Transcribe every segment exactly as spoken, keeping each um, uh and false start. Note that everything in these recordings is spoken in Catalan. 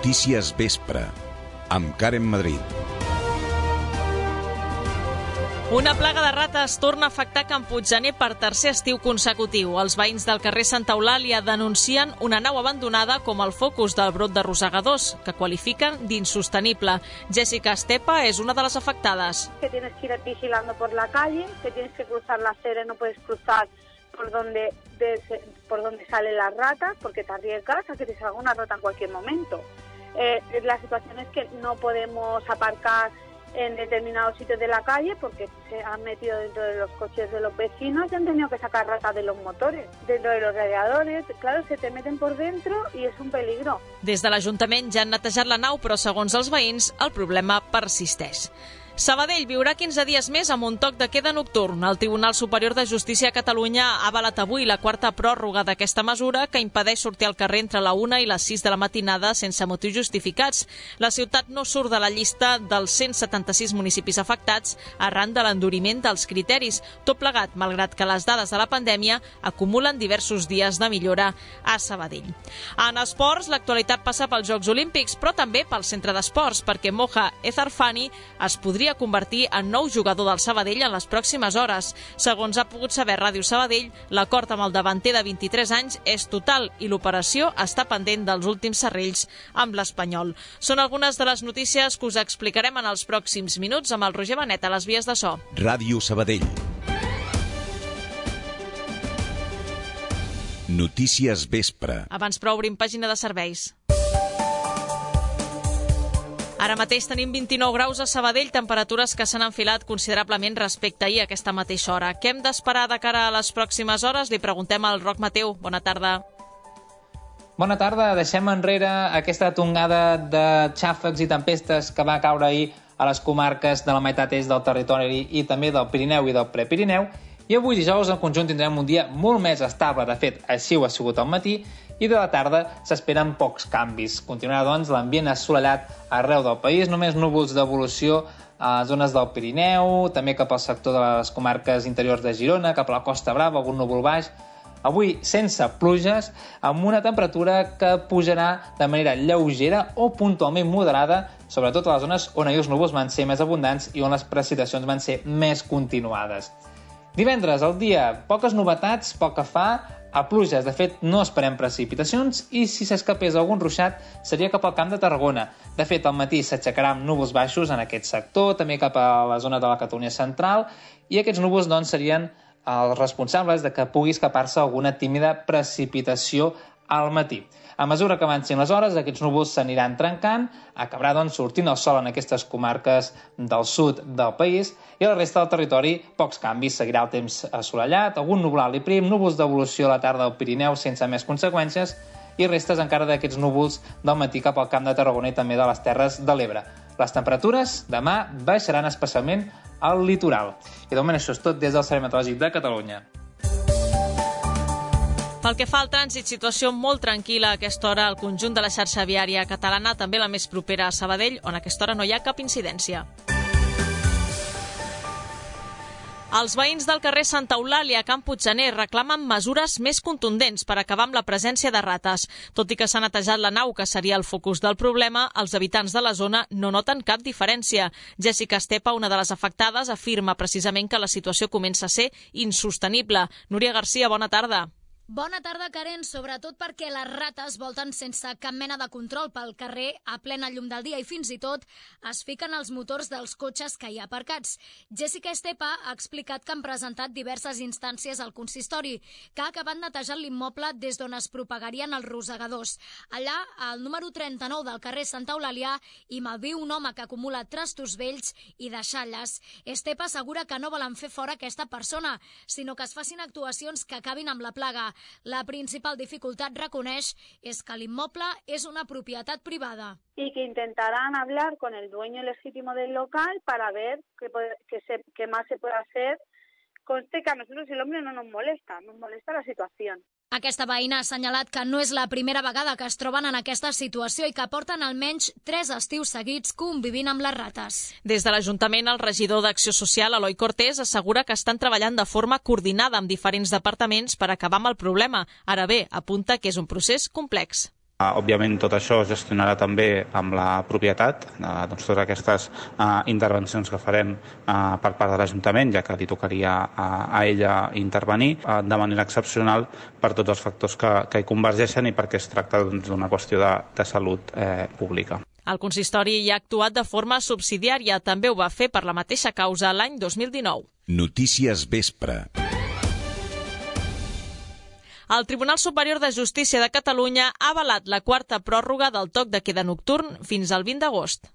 Notícies Vespre, amb Karen Madrid. Una plaga de rates torna a afectar Can Puiggener per tercer estiu consecutiu. Els veïns del carrer Santa Eulàlia denuncien una nau abandonada com el focus del brot de rosegadors, que qualifiquen d'insostenible. Jessica Estepa és una de les afectades. Que tienes que ir vigilando por la calle, que tienes que cruzar la acera y no puedes cruzar por donde, de, por donde salen las ratas, porque te arriesgas a que te salga una rata en cualquier momento. Eh, la situación es que no podemos aparcar en determinados sitios de la calle porque se han metido dentro de los coches de los vecinos y han tenido que sacar ratas de los motores, dentro de los radiadores. Claro, se te meten por dentro y es un peligro. Des de l'Ajuntament ja han netejat la nau, però segons els veïns, el problema persisteix. Sabadell viurà quinze dies més amb un toc de queda nocturn. El Tribunal Superior de Justícia a Catalunya ha avalat avui la quarta pròrroga d'aquesta mesura que impedeix sortir al carrer entre la una i les sis de la matinada sense motius justificats. La ciutat no surt de la llista dels cent setanta-sis municipis afectats arran de l'enduriment dels criteris, tot plegat malgrat que les dades de la pandèmia acumulen diversos dies de millora a Sabadell. En esports, l'actualitat passa pels Jocs Olímpics, però també pel centre d'esports, perquè Moja Ezarfani es podria convertir en nou jugador del Sabadell en les pròximes hores. Segons ha pogut saber Ràdio Sabadell, l'acord amb el davanter de vint-i-tres anys és total i l'operació està pendent dels últims serrells amb l'Espanyol. Són algunes de les notícies que us explicarem en els pròxims minuts amb el Roger Benet a les vies de so. Ràdio Sabadell. Notícies Vespre. Abans però obrim pàgina de serveis. Ara mateix tenim vint-i-nou graus a Sabadell, temperatures que s'han enfilat considerablement respecte a ahir a aquesta mateixa hora. Què hem d'esperar de cara a les pròximes hores? Li preguntem al Roc Mateu. Bona tarda. Bona tarda. Deixem enrere aquesta tongada de xàfecs i tempestes que va caure ahir a les comarques de la meitat est del territori i també del Pirineu i del Prepirineu. I avui dijous en conjunt tindrem un dia molt més estable. De fet, així ho ha sigut al matí. I de la tarda s'esperen pocs canvis. Continuarà, doncs, l'ambient assolellat arreu del país, només núvols d'evolució a zones del Pirineu, també cap al sector de les comarques interiors de Girona, cap a la Costa Brava, algun núvol baix. Avui sense pluges, amb una temperatura que pujarà de manera lleugera o puntualment moderada, sobretot a les zones on ahir els núvols van ser més abundants i on les precipitacions van ser més continuades. Divendres, al dia, poques novetats, poc que fa, a pluges. De fet, no esperem precipitacions i si s'escapés algun ruixat seria cap al Camp de Tarragona. De fet, al matí s'aixecarà amb núvols baixos en aquest sector, també cap a la zona de la Catalunya central, i aquests núvols doncs, serien els responsables de que pugui escapar-se alguna tímida precipitació al matí. A mesura que avancin les hores, aquests núvols s'aniran trencant, acabarà doncs, sortint el sol en aquestes comarques del sud del país i a la resta del territori pocs canvis. Seguirà el temps assolellat, algun nuvolal i prim, núvols d'evolució a la tarda al Pirineu sense més conseqüències i restes encara d'aquests núvols del matí cap al Camp de Tarragona i també de les Terres de l'Ebre. Les temperatures demà baixaran especialment al litoral. I de moment això és tot des del Servei Meteorològic de Catalunya. Pel que fa al trànsit, situació molt tranquil·la a aquesta hora al conjunt de la xarxa viària catalana, també la més propera a Sabadell, on a aquesta hora no hi ha cap incidència. Els veïns del carrer Santa Eulàlia a Can Puiggener reclamen mesures més contundents per acabar amb la presència de rates. Tot i que s'ha netejat la nau, que seria el focus del problema, els habitants de la zona no noten cap diferència. Jessica Estepa, una de les afectades, afirma precisament que la situació comença a ser insostenible. Núria Garcia, bona tarda. Bona tarda, Karen, sobretot perquè les rates volten sense cap mena de control pel carrer a plena llum del dia i fins i tot es fiquen als motors dels cotxes que hi ha aparcats. Jessica Estepa ha explicat que han presentat diverses instàncies al consistori, que ha acabat netejant l'immoble des d'on es propagarien els rosegadors. Allà, al número trenta-nou del carrer Santa Eulàlia, hi malviu un home que acumula trastos vells i deixalles. Estepa assegura que no volen fer fora aquesta persona, sinó que es facin actuacions que acabin amb la plaga. La principal dificultat, reconeix, és que l'immoble és una propietat privada. Y que intentarán hablar con el dueño legítimo del local para ver qué, qué, se, qué más se puede hacer. Conste que a nosotros el hombre no nos molesta, nos molesta la situación. Aquesta veïna ha assenyalat que no és la primera vegada que es troben en aquesta situació i que porten almenys tres estius seguits convivint amb les rates. Des de l'Ajuntament, el regidor d'Acció Social, Eloi Cortés, assegura que estan treballant de forma coordinada amb diferents departaments per acabar amb el problema. Ara bé, apunta que és un procés complex. Òbviament, tot això es gestionarà també amb la propietat, doncs totes aquestes intervencions que farem per part de l'Ajuntament, ja que li tocaria a ella intervenir de manera excepcional per tots els factors que, que hi convergeixen i perquè es tracta d'una qüestió de, de salut eh, pública. El consistori hi ha actuat de forma subsidiària. També ho va fer per la mateixa causa l'any dos mil dinou. Notícies Vespre. El Tribunal Superior de Justícia de Catalunya ha avalat la quarta pròrroga del toc de queda nocturn fins al vint d'agost.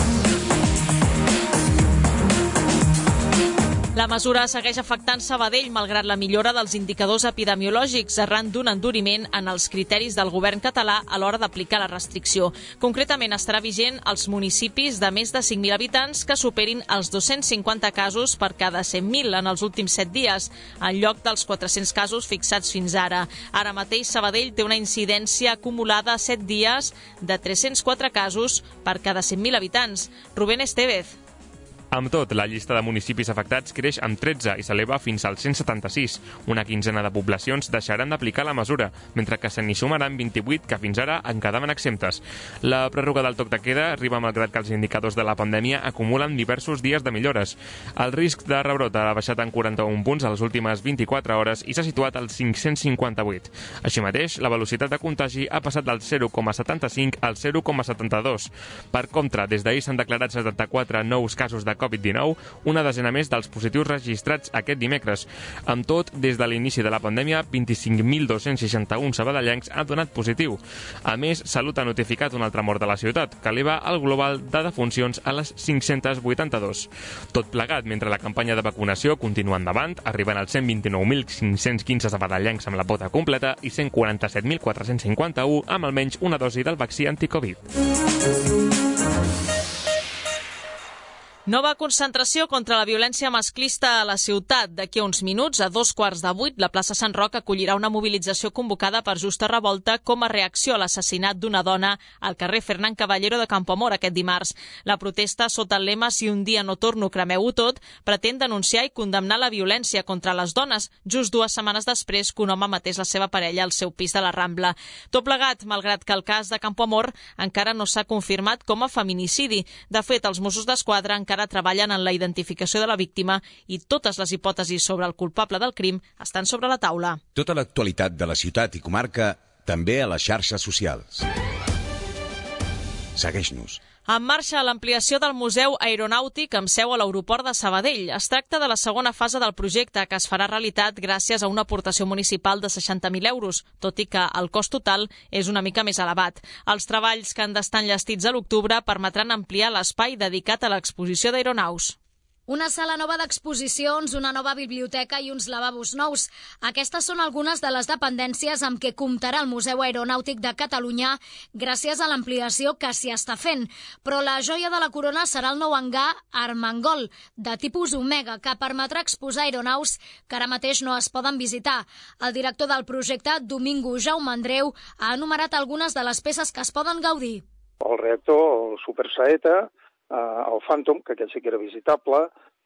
La mesura segueix afectant Sabadell malgrat la millora dels indicadors epidemiològics arran d'un enduriment en els criteris del govern català a l'hora d'aplicar la restricció. Concretament estarà vigent als municipis de més de cinc mil habitants que superin els dos-cents cinquanta casos per cada cent mil en els últims set dies, en lloc dels quatre-cents casos fixats fins ara. Ara mateix Sabadell té una incidència acumulada a set dies de tres-cents quatre casos per cada cent mil habitants. Rubén Estevez. Amb tot, la llista de municipis afectats creix amb tretze i s'eleva fins als cent setanta-sis. Una quinzena de poblacions deixaran d'aplicar la mesura, mentre que se n'hi sumaran vint-i-vuit que fins ara en quedaven exemptes. La pròrroga del toc de queda arriba malgrat que els indicadors de la pandèmia acumulen diversos dies de millores. El risc de rebrot ha baixat en quaranta-un punts a les últimes vint-i-quatre hores i s'ha situat als cinc-cents cinquanta-vuit. Així mateix, la velocitat de contagi ha passat del zero coma setanta-cinc al zero coma setanta-dos. Per contra, des d'ahir s'han declarat setanta-quatre nous casos de covid dinou, una desena més dels positius registrats aquest dimecres. Amb tot, des de l'inici de la pandèmia, vint-i-cinc mil dos-cents seixanta-un sabadellencs han donat positiu. A més, Salut ha notificat una altra mort de la ciutat, que eleva el global de defuncions a les cinc-cents vuitanta-dos. Tot plegat, mentre la campanya de vacunació continua endavant, arribant als cent vint-i-nou mil cinc-cents quinze sabadellencs amb la pota completa i cent quaranta-set mil quatre-cents cinquanta-un amb almenys una dosi del vaccí anticovid. Nova concentració contra la violència masclista a la ciutat. D'aquí a uns minuts, a dos quarts de vuit, la plaça Sant Roc acollirà una mobilització convocada per Justa Revolta com a reacció a l'assassinat d'una dona al carrer Fernán Caballero de Campoamor aquest dimarts. La protesta, sota el lema "Si un dia no torno, cremeu-ho tot", pretén denunciar i condemnar la violència contra les dones, just dues setmanes després que un home matés la seva parella al seu pis de la Rambla. Tot plegat, malgrat que el cas de Campoamor encara no s'ha confirmat com a feminicidi. De fet, els Mossos d'Esquadra encara treballen en la identificació de la víctima i totes les hipòtesis sobre el culpable del crim estan sobre la taula. Tota l'actualitat de la ciutat i comarca també a les xarxes socials. Segueix-nos. En marxa l'ampliació del Museu Aeronàutic amb seu a l'aeroport de Sabadell. Es tracta de la segona fase del projecte, que es farà realitat gràcies a una aportació municipal de seixanta mil euros, tot i que el cost total és una mica més elevat. Els treballs que han d'estar enllestits a l'octubre permetran ampliar l'espai dedicat a l'exposició d'aeronaus. Una sala nova d'exposicions, una nova biblioteca i uns lavabos nous. Aquestes són algunes de les dependències amb què comptarà el Museu Aeronàutic de Catalunya gràcies a l'ampliació que s'hi està fent. Però la joia de la corona serà el nou hangar Armengol, de tipus Omega, que permetrà exposar aeronaus que ara mateix no es poden visitar. El director del projecte, Domingo Jaume Andreu, ha enumerat algunes de les peces que es poden gaudir. El reactor, el Super Saeta, el Phantom, que aquest sí que era visitable,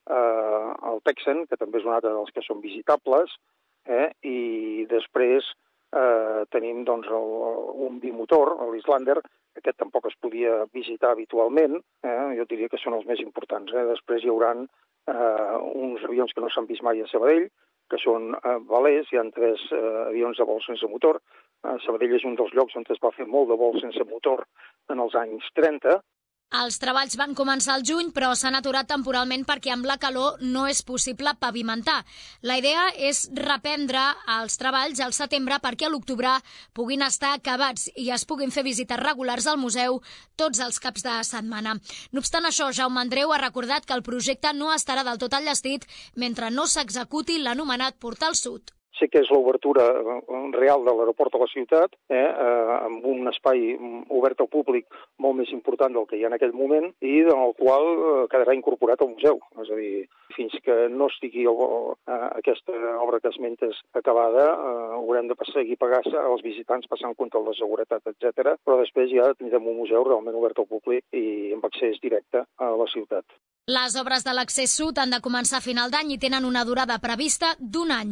el Texan, que també és un altre dels que són visitables, eh? I després eh, tenim doncs, el, un bimotor, l'Islander, que aquest tampoc es podia visitar habitualment, eh? Jo diria que són els més importants. Eh? Després hi haurà eh, uns avions que no s'han vist mai a Sabadell, que són eh, velers, hi ha tres eh, avions de vol sense motor. Eh, Sabadell és un dels llocs on es va fer molt de vol sense motor en els anys trenta. Els treballs van començar al juny, però s'han aturat temporalment perquè amb la calor no és possible pavimentar. La idea és reprendre els treballs al setembre perquè a l'octubre puguin estar acabats i es puguin fer visites regulars al museu tots els caps de setmana. No obstant això, Jaume Andreu ha recordat que el projecte no estarà del tot enllestit mentre no s'executi l'anomenat Portal Sud. Sí que és l'obertura real de l'aeroport a la ciutat, eh, eh, amb un espai obert al públic molt més important del que hi ha en aquell moment i en el qual eh, quedarà incorporat al museu. És a dir, fins que no estigui eh, aquesta obra que esmentes acabada, eh, haurem de seguir pagant als visitants passant control de seguretat, etcètera. Però després ja tindrem un museu realment obert al públic i amb accés directe a la ciutat. Les obres de l'accés sud han de començar a final d'any i tenen una durada prevista d'un any.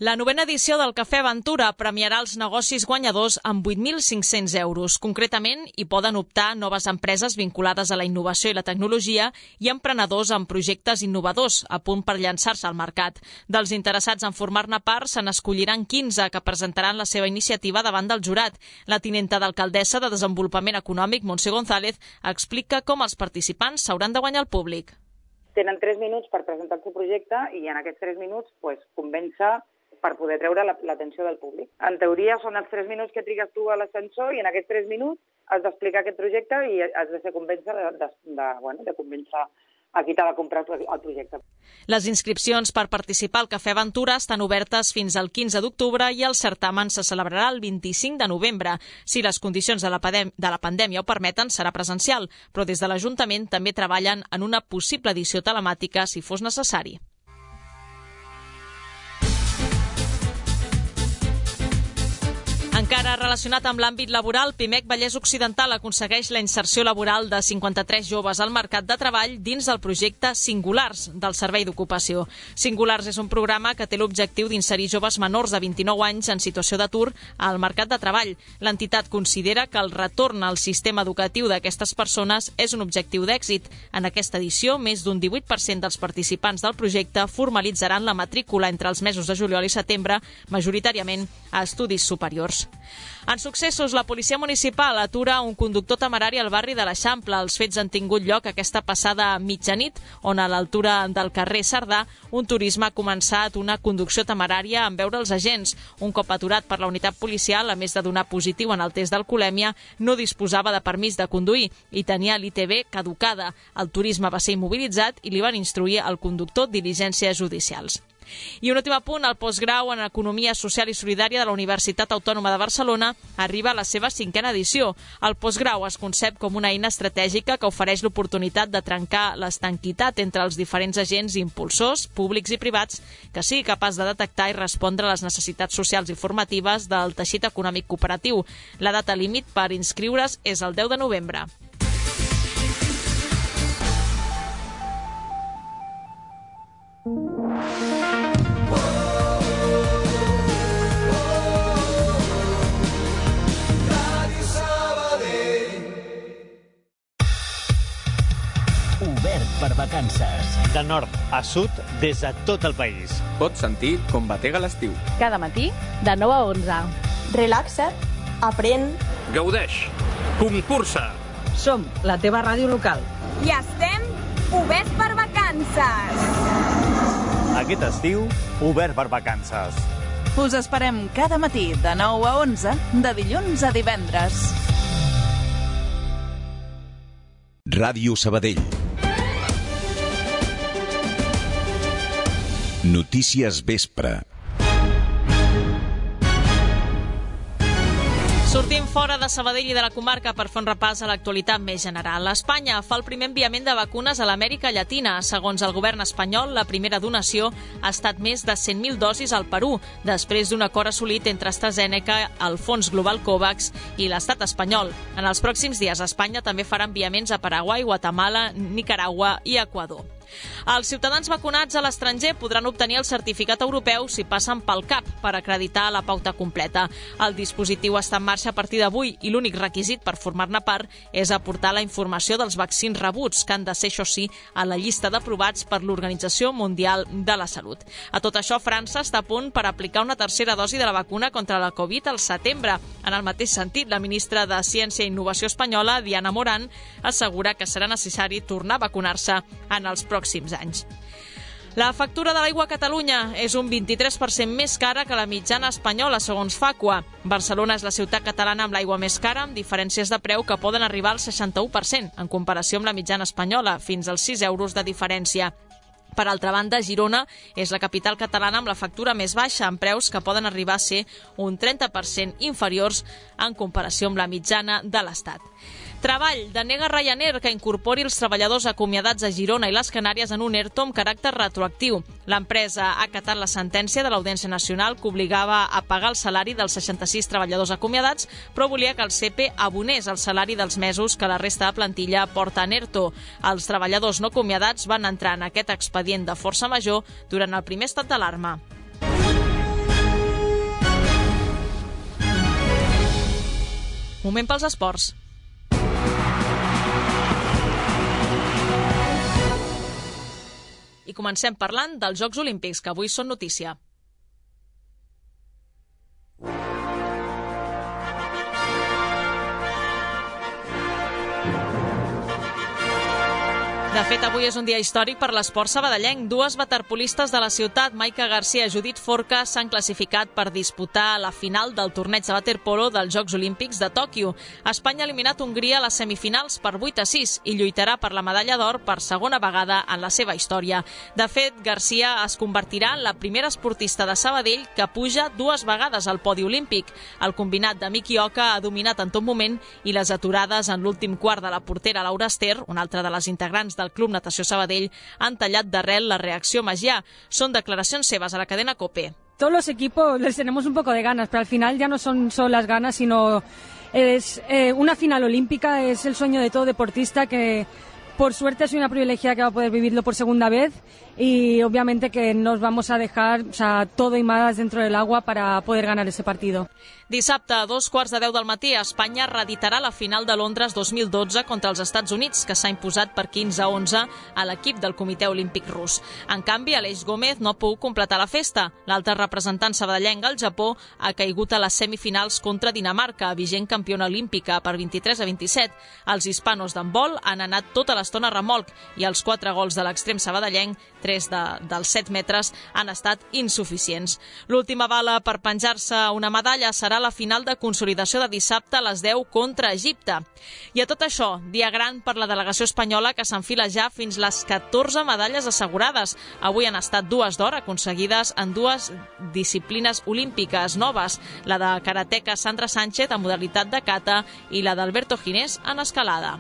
La novena edició del Cafè Aventura premiarà els negocis guanyadors amb vuit mil cinc-cents euros. Concretament, hi poden optar noves empreses vinculades a la innovació i la tecnologia i emprenedors amb projectes innovadors a punt per llançar-se al mercat. Dels interessats en formar-ne part, se n'escolliran quinze que presentaran la seva iniciativa davant del jurat. La tinenta d'alcaldessa de Desenvolupament Econòmic, Montse González, explica com els participants s'hauran de guanyar el públic. Tenen tres minuts per presentar el seu projecte i en aquests tres minuts pues, convèncer per poder treure l'atenció del públic. En teoria són els tres minuts que trigues tu a l'ascensor i en aquests tres minuts has d'explicar aquest projecte i has de ser convèncer de, de, de, bueno, de convèncer a qui t'ha de comprar el projecte. Les inscripcions per participar al Cafè Aventura estan obertes fins al quinze d'octubre i el certamen se celebrarà el vint-i-cinc de novembre. Si les condicions de la, de la pandèmia ho permeten, serà presencial, però des de l'Ajuntament també treballen en una possible edició telemàtica si fos necessari. Encara relacionat amb l'àmbit laboral, Pimec Vallès Occidental aconsegueix la inserció laboral de cinquanta-tres joves al mercat de treball dins del projecte Singulars del Servei d'Ocupació. Singulars és un programa que té l'objectiu d'inserir joves menors de vint-i-nou anys en situació d'atur al mercat de treball. L'entitat considera que el retorn al sistema educatiu d'aquestes persones és un objectiu d'èxit. En aquesta edició, més d'un divuit per cent dels participants del projecte formalitzaran la matrícula entre els mesos de juliol i setembre, majoritàriament a estudis superiors. En successos, la policia municipal atura un conductor temerari al barri de l'Eixample. Els fets han tingut lloc aquesta passada mitjanit, on a l'altura del carrer Cerdà, un turisme ha començat una conducció temerària en veure els agents. Un cop aturat per la unitat policial, a més de donar positiu en el test d'alcoholèmia, no disposava de permís de conduir i tenia l'I T B caducada. El turisme va ser immobilitzat i li van instruir al conductor diligències judicials. I un últim apunt, el postgrau en Economia Social i Solidària de la Universitat Autònoma de Barcelona arriba a la seva cinquena edició. El postgrau es concep com una eina estratègica que ofereix l'oportunitat de trencar l'estanquitat entre els diferents agents i impulsors, públics i privats, que sigui capaç de detectar i respondre a les necessitats socials i formatives del teixit econòmic cooperatiu. La data límit per inscriure's és el deu de novembre. Obert per vacances. De nord a sud, des de tot el país. Pots sentir com batega l'estiu. Cada matí, de nou a onze. Relaxa't, aprèn. Gaudeix, concursa. Som la teva ràdio local. I estem oberts per vacances. Aquest estiu, obert per vacances. Us esperem cada matí de nou a onze, de dilluns a divendres. Ràdio Sabadell. Notícies vespre. Sortim fora de Sabadell i de la comarca per fer un repàs a l'actualitat més general. Espanya fa el primer enviament de vacunes a l'Amèrica Llatina. Segons el govern espanyol, la primera donació ha estat més de cent mil dosis al Perú, després d'un acord assolit entre AstraZeneca, el Fons Global COVAX i l'estat espanyol. En els pròxims dies, Espanya també farà enviaments a Paraguai, Guatemala, Nicaragua i Equador. Els ciutadans vacunats a l'estranger podran obtenir el certificat europeu si passen pel C A P per acreditar la pauta completa. El dispositiu està en marxa a partir d'avui i l'únic requisit per formar-ne part és aportar la informació dels vaccins rebuts, que han de ser, això sí, a la llista d'aprovats per l'Organització Mundial de la Salut. A tot això, França està a punt per aplicar una tercera dosi de la vacuna contra la Covid al setembre. En el mateix sentit, la ministra de Ciència i Innovació espanyola, Diana Morán, assegura que serà necessari tornar a vacunar-se en els pròxims anys. La factura de l'aigua a Catalunya és un vint-i-tres per cent més cara que la mitjana espanyola, segons Facua. Barcelona és la ciutat catalana amb l'aigua més cara, amb diferències de preu que poden arribar al seixanta-u per cent, en comparació amb la mitjana espanyola, fins als sis euros de diferència. Per altra banda, Girona és la capital catalana amb la factura més baixa, amb preus que poden arribar a ser un trenta per cent inferiors en comparació amb la mitjana de l'Estat. Treball. Denega Ryanair que incorpori els treballadors acomiadats a Girona i les Canàries en un ERTO amb caràcter retroactiu. L'empresa ha acatat la sentència de l'Audiència Nacional que obligava a pagar el salari dels seixanta-sis treballadors acomiadats, però volia que el C E P E abonés el salari dels mesos que la resta de plantilla porta en ERTO. Els treballadors no acomiadats van entrar en aquest expedient de força major durant el primer estat d'alarma. Moment pels esports. I comencem parlant dels Jocs Olímpics, que avui són notícia. De fet, avui és un dia històric per l'esport sabadellenc. Dues waterpolistes de la ciutat, Maica Garcia i Judit Forca, s'han classificat per disputar la final del torneig de waterpolo dels Jocs Olímpics de Tòquio. Espanya ha eliminat Hongria a les semifinals per vuit a sis i lluitarà per la medalla d'or per segona vegada en la seva història. De fet, Garcia es convertirà en la primera esportista de Sabadell que puja dues vegades al podi olímpic. El combinat de Miki Oka ha dominat en tot moment i les aturades en l'últim quart de la portera Laura Ester, una altra de les integrants del Club Natació Sabadell, han tallat d'arrel la reacció magià. Són declaracions seves a la cadena COPE. Todos los equipos les tenemos un poco de ganas, pero al final ya no son solo las ganas, sino es eh, una final olímpica, es el sueño de todo deportista que por suerte soy una privilegiada que va a poder vivirlo por segunda vez y obviamente que nos vamos a dejar, o sea, todo y más dentro del agua para poder ganar ese partido. Dissabte, a dos quarts de deu del matí, Espanya reeditarà la final de Londres dos mil dotze contra els Estats Units, que s'ha imposat per quinze a onze a l'equip del Comitè Olímpic Rus. En canvi, Aleix Gómez no ha pogut completar la festa. L'altre representant sabadellenc al Japó ha caigut a les semifinals contra Dinamarca, vigent campiona olímpica, per vint-i-tres a vint-i-set. Els hispanos d'handbol han anat tota l'estona a remolc i els quatre gols de l'extrem sabadellenc, tres de, dels set metres, han estat insuficients. L'última bala per penjar-se una medalla serà la final de consolidació de dissabte a les deu contra Egipte. I a tot això, dia gran per la delegació espanyola que s'enfila ja fins les catorze medalles assegurades. Avui han estat dues d'or aconseguides en dues disciplines olímpiques noves, la de karateca Sandra Sánchez en modalitat de kata i la d'Alberto Ginés en escalada.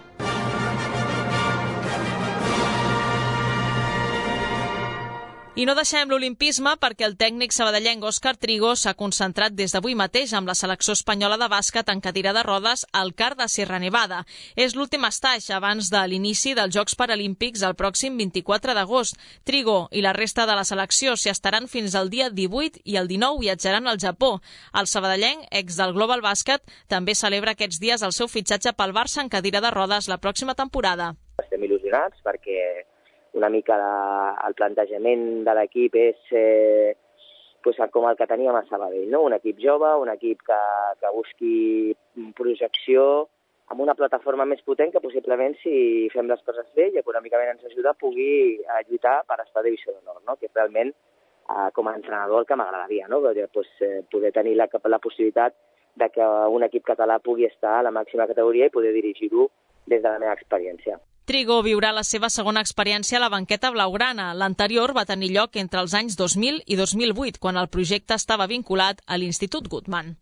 I no deixem l'olimpisme perquè el tècnic sabadellenc Òscar Trigo s'ha concentrat des d'avui mateix amb la selecció espanyola de bàsquet en cadira de rodes al CAR de Sierra Nevada. És l'últim estatge abans de l'inici dels Jocs Paralímpics el pròxim vint-i-quatre d'agost. Trigo i la resta de la selecció s'hi estaran fins al dia divuit i el dinou viatjaran al Japó. El sabadellenc, ex del Global Bàsquet, també celebra aquests dies el seu fitxatge pel Barça en cadira de rodes la pròxima temporada. Estem il·lusionats perquè una mica la, el plantejament de l'equip és eh, pues, com el que teníem a Sabadell, no? Un equip jove, un equip que, que busqui projecció amb una plataforma més potent que possiblement, si fem les coses bé i econòmicament ens ajuda, pugui eh, lluitar per estar a Divisió d'Honor, no? Que és realment eh, com a entrenador el que m'agradaria, no? Pues, eh, poder tenir la, la possibilitat de que un equip català pugui estar a la màxima categoria i poder dirigir-ho des de la meva experiència. Trigo viurà la seva segona experiència a la banqueta blaugrana. L'anterior va tenir lloc entre els anys dos mil i dos mil vuit, quan el projecte estava vinculat a l'Institut Guttmann.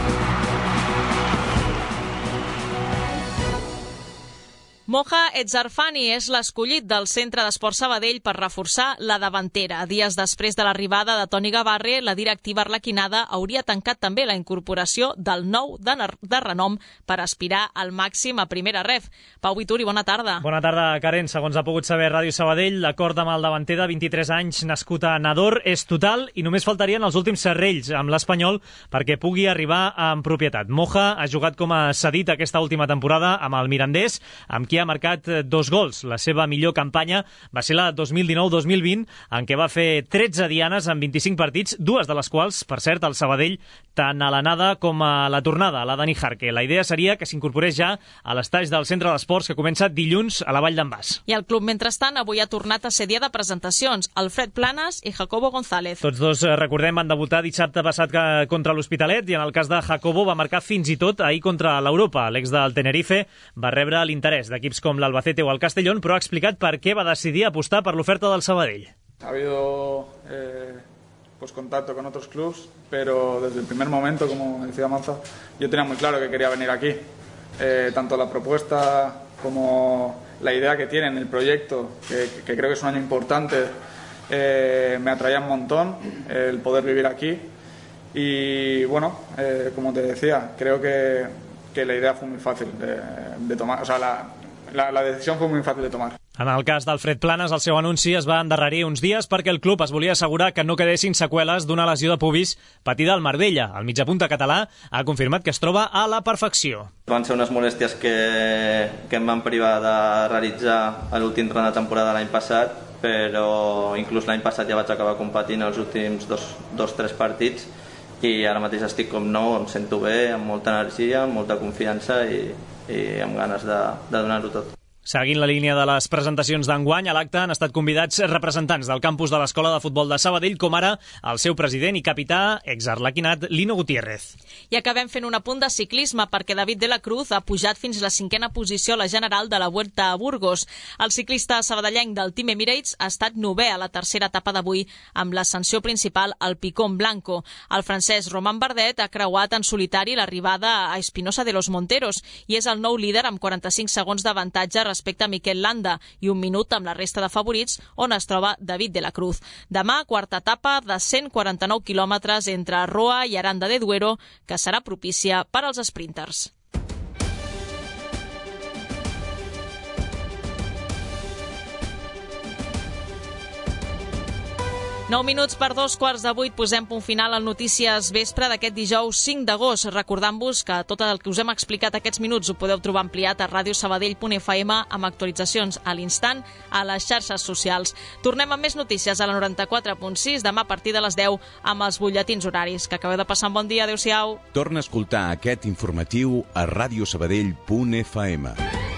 Moja Etzarfani és l'escollit del Centre d'Esport Sabadell per reforçar la davantera. Dies després de l'arribada de Toni Gavarre, la directiva arlequinada hauria tancat també la incorporació del nou de, de renom per aspirar al màxim a primera ref. Pau Vituri, bona tarda. Bona tarda, Karen. Segons ha pogut saber Ràdio Sabadell, l'acord amb el davanter de vint-i-tres anys nascut a Nador és total i només faltarien els últims serrells amb l'Espanyol perquè pugui arribar en propietat. Moja ha jugat com a cedit aquesta última temporada amb el Mirandés, amb qui ha marcat dos gols. La seva millor campanya va ser la dos mil dinou dos mil vint, en què va fer tretze dianes en vint-i-cinc partits, dues de les quals, per cert, el Sabadell, tant a l'anada com a la tornada, la Dani Jarque. La idea seria que s'incorporés ja a l'estatge del Centre d'Esports que comença dilluns a la Vall d'en Bas. I el club, mentrestant, avui ha tornat a ser dia de presentacions. Alfred Planas i Jacobo González. Tots dos, recordem, van debutar dissabte passat contra l'Hospitalet i en el cas de Jacobo va marcar fins i tot ahir contra l'Europa. L'ex del Tenerife va rebre l'interès d'equips com l'Albacete o el Castellón, però ha explicat per què va decidir apostar per l'oferta del Sabadell. Ha habido eh, pues contacto con otros clubs, pero desde el primer momento, como decía Manza, yo tenía muy claro que quería venir aquí. Eh, tanto la propuesta como la idea que tienen, el proyecto, que, que creo que es un año importante, eh, me atraía un montón el poder vivir aquí. Y bueno, eh, como te decía, creo que, que la idea fue muy fácil de, de tomar, o sea, la, la, la decisión fue muy fácil de tomar. En el cas d'Alfred Planes, el seu anunci es va endarrerir uns dies perquè el club es volia assegurar que no quedessin seqüeles d'una lesió de pubis patida al Marbella. El mitjapunta català ha confirmat que es troba a la perfecció. Van ser unes molèsties que, que em van privar de realitzar l'últim tram de temporada l'any passat, però inclús l'any passat ja vaig acabar competint els últims dos, dos tres partits i ara mateix estic com nou, em sento bé, amb molta energia, amb molta confiança i, i amb ganes de, de donar-ho tot. Seguint la línia de les presentacions d'enguany, a l'acte han estat convidats representants del campus de l'Escola de Futbol de Sabadell, com ara el seu president i capità, exarlequinat, Lino Gutiérrez. I acabem fent un apunt de ciclisme perquè David de la Cruz ha pujat fins la cinquena posició a la general de la Vuelta a Burgos. El ciclista sabadellenc del Team Emirates ha estat novè a la tercera etapa d'avui amb l'ascensió principal al Picón Blanco. El francès Romain Bardet ha creuat en solitari l'arribada a Espinosa de los Monteros i és el nou líder amb quaranta-cinc segons d'avantatge respecte a Miquel Landa i un minut amb la resta de favorits on es troba David de la Cruz. Demà, quarta etapa de cent quaranta-nou quilòmetres entre Roa i Aranda de Duero, que serà propícia per als esprinters. Nou minuts per dos quarts de vuit, posem punt final al Notícies Vespre d'aquest dijous cinc d'agost, recordant-vos que tot el que us hem explicat aquests minuts ho podeu trobar ampliat a radio sabadell punt f m amb actualitzacions a l'instant a les xarxes socials. Tornem amb més notícies a la noranta-quatre punt sis demà a partir de les deu amb els butlletins horaris. Que acabeu de passar un bon dia. Adéu-siau. Torna a escoltar aquest informatiu a radio sabadell punt f m.